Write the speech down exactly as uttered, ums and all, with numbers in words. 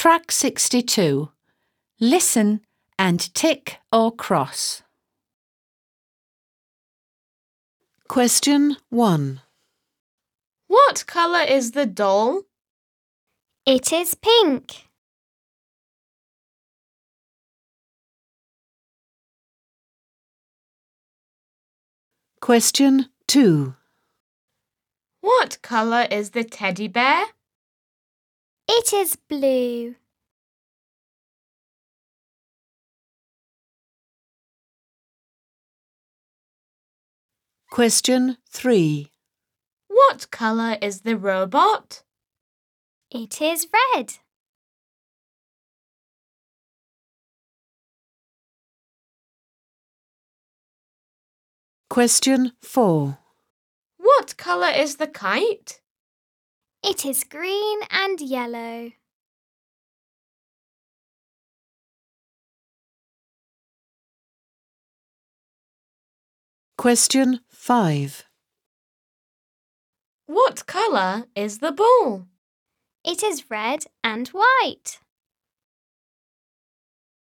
Track sixty-two. Listen and tick or cross. Question one. What colour is the doll? It is pink. Question two. What colour is the teddy bear? It is blue. Question three. What colour is the robot? It is red. Question four. What colour is the kite? It is green and yellow. Question five. What colour is the ball? It is red and white.